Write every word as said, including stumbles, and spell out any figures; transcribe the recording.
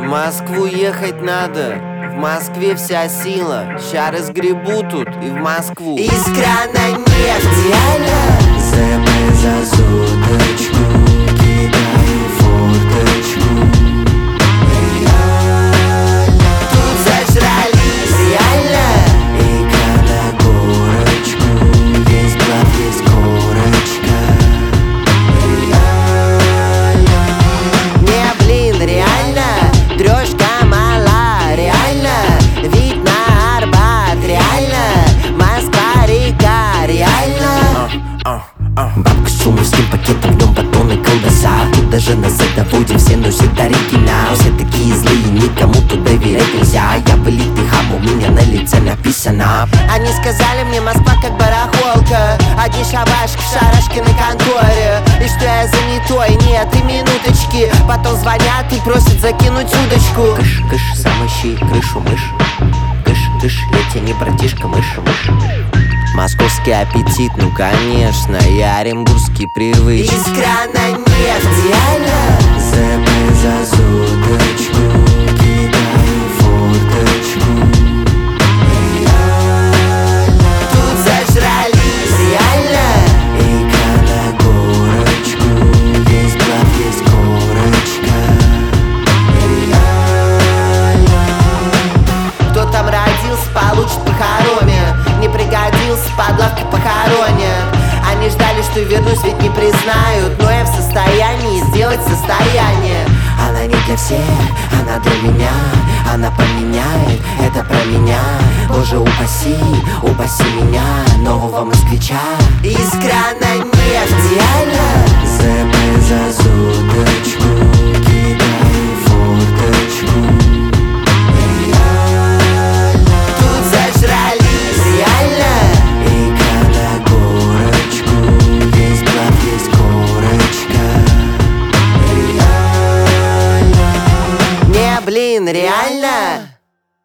Москву ехать надо, в Москве вся сила. Ща разгребу тут и в Москву. Из крана нефть, реально. ЗП за соточку, кидаю форточку. Реально. Тут зажрались, реально. Эйка на горочку, есть блат, есть корочка. Реально. Не, блин, реально. Трешка мала, реально. Вид на Арбат, реально. Москва-река, реально. Бабка с сумовским пакетом, в нем батон и колбаса. Тут даже на заводе все носят оригинал. Все такие злые, никому тут доверять нельзя. Я вылитый хам, у меня на лице написано. Они сказали мне, Москва как барахолка. Одни шабашки в шарашкиной конторе. И что я занятой, нет, и минуточки. Потом звонят и просят закинуть удочку. Кыш, кыш, сам ищи крышу мышь. Кыш, кыш, я тебе не братишка, мышь, мышь. Московский аппетит, ну конечно, я оренбургский привык. Из крана нефть, реально. ЗП за соточку, кидаю форточку. Реально. Тут зажрались, реально. Эйка на горочку, есть блат, есть корочка. Реально. Кто там родился, получит по хороме. Не пригодился, под лавки похоронят. Они ждали, что вернусь, ведь не признают. Но я в состоянии сделать состояние. Она не для всех, она для меня. Она поменяет, это про меня. Боже, упаси, упаси меня, нового москвича. Из крана нефть, реально. ЗП за соточку, кидаю форточку. Реально. Тут зажрались, реально. Эйка на горочку, есть блат, есть корочка. Реально. Не, блин, реально.